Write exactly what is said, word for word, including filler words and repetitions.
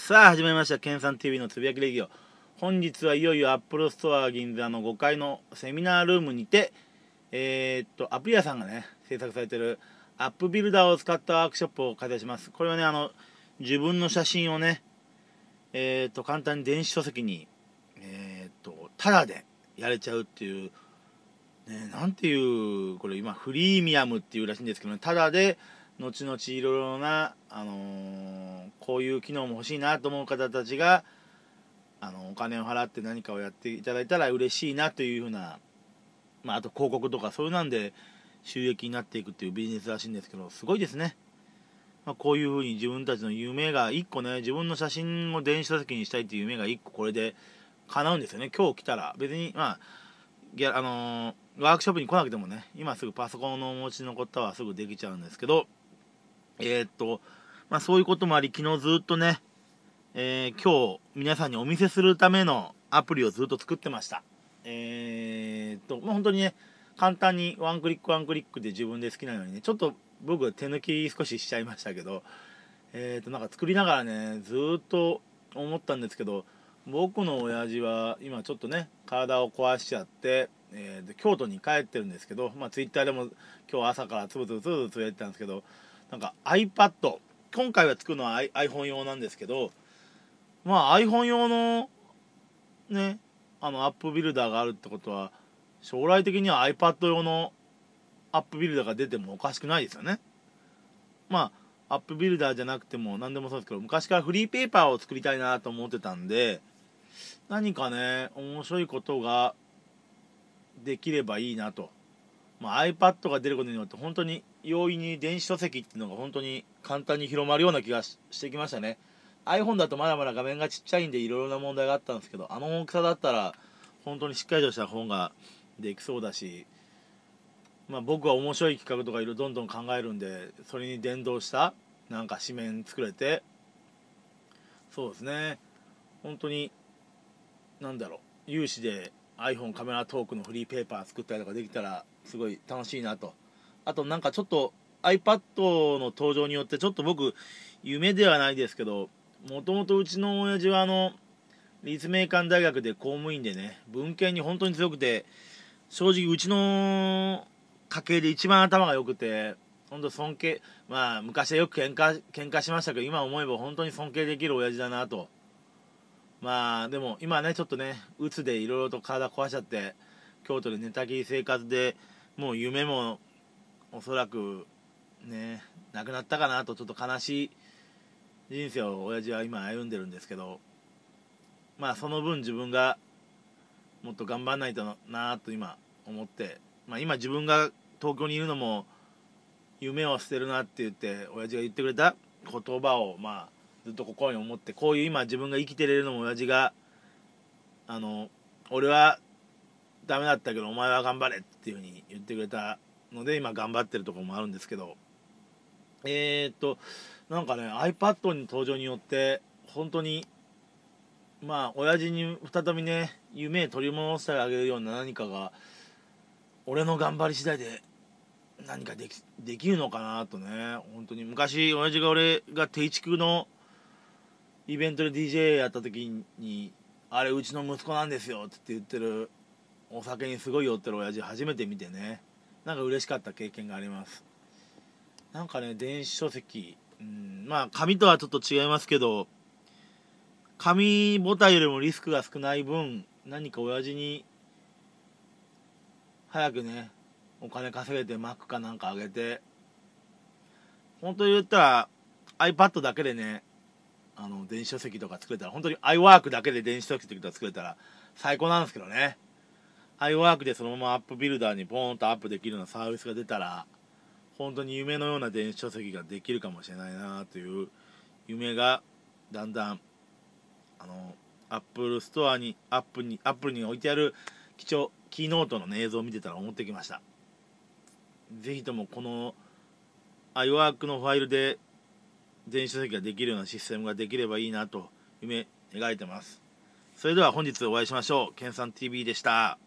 さあ始まりました、ケンさん ティーブイ のつぶやきレディオ。本日はいよいよアップルストア銀座のごかいのセミナールームにて、えー、っとアプリ屋さんがね制作されているアップビルダーを使ったワークショップを開催します。これはね、あの自分の写真をね、えー、っと簡単に電子書籍に、えー、っとタダでやれちゃうっていう、ね、なんていう、これ今フリーミアムっていうらしいんですけどね、タダで後々いろいろな、あのー、こういう機能も欲しいなと思う方たちがあのお金を払って何かをやっていただいたら嬉しいなというふうな、まあ、あと広告とかそういうなんで収益になっていくっていうビジネスらしいんですけど、すごいですね。まあ、こういうふうに自分たちの夢がいっこね、自分の写真を電子書籍にしたいっていう夢がいっここれで叶うんですよね。今日来たら別にまあギャあのー、ワークショップに来なくてもね、今すぐパソコンのお持ちの方はすぐできちゃうんですけど、えー、っとまあそういうこともあり、昨日ずっとね、えー、今日皆さんにお見せするためのアプリをずっと作ってました。えー、っと、まあ、本当にね、簡単にワンクリックワンクリックで自分で好きなようにね、ちょっと僕手抜き少ししちゃいましたけど、えー、っとなんか作りながらね、ずっと思ったんですけど、僕の親父は今ちょっとね体を壊しちゃって、えー、で京都に帰ってるんですけど、まあ、ツイッターでも今日朝からつぶつぶつぶつぶつぶやってたんですけど、なんか iPad、 今回は作るのは iPhone 用なんですけど、まあ iPhone 用のね、あのアップビルダーがあるってことは、将来的には iPad 用のアップビルダーが出てもおかしくないですよね。まあアップビルダーじゃなくても何でもそうですけど、昔からフリーペーパーを作りたいなと思ってたんで、何かね面白いことができればいいなと。まあ、iPad が出ることによって本当に容易に電子書籍っていうのが本当に簡単に広まるような気がしてきましたね。 iPhone だとまだまだ画面がちっちゃいんでいろいろな問題があったんですけど、あの大きさだったら本当にしっかりとした本ができそうだし、まあ、僕は面白い企画とかいろいろどんどん考えるんで、それに連動したなんか紙面作れて、そうですね、本当になんだろう、有志で iPhone カメラトークのフリーペーパー作ったりとかできたらすごい楽しいなと。あとなんかちょっと iPad の登場によってちょっと僕夢ではないですけど、もともとうちの親父はあの立命館大学で公務員でね、文系に本当に強くて、正直うちの家系で一番頭が良くて、本当尊敬、まあ昔はよく喧嘩喧嘩しましたけど、今思えば本当に尊敬できる親父だなと。まあでも今ねちょっとね鬱でいろいろと体壊しちゃって、京都で寝たきり生活で、もう夢もおそらくねなくなったかなと、ちょっと悲しい人生を親父は今歩んでるんですけど、まあその分自分がもっと頑張らないとなと今思って、まあ今自分が東京にいるのも夢を捨てるなって言って親父が言ってくれた言葉をまあずっと心に思って、こういう今自分が生きてれるのも親父が、あの俺はダメだったけどお前は頑張れっていう風に言ってくれたので今頑張ってるところもあるんですけど、えーっとなんかね iPad に登場によって本当にまあ親父に再びね夢取り戻してあげるような何かが俺の頑張り次第で何かできできるのかなとね。本当に昔親父が俺が定築のイベントで ディージェー やった時に、あれうちの息子なんですよって言ってる、お酒にすごい酔ってる親父初めて見てね、なんか嬉しかった経験があります。なんかね電子書籍、うん、まあ紙とはちょっと違いますけど、紙ボタンよりもリスクが少ない分、何か親父に早くねお金稼げて Mac かなんかあげて、本当に言ったら iPad だけでねあの電子書籍とか作れたら、本当に iWork だけで電子書籍とか作れたら最高なんですけどね。iWork でそのままアップビルダーにボーンとアップできるようなサービスが出たら、本当に夢のような電子書籍ができるかもしれないなという夢がだんだん、あのアップルストアにアップにアップルに置いてある貴重キーノートの、ね、映像を見てたら思ってきました。ぜひともこの iWork のファイルで電子書籍ができるようなシステムができればいいなと夢描いてます。それでは本日お会いしましょう。ケンさん ティーブイ でした。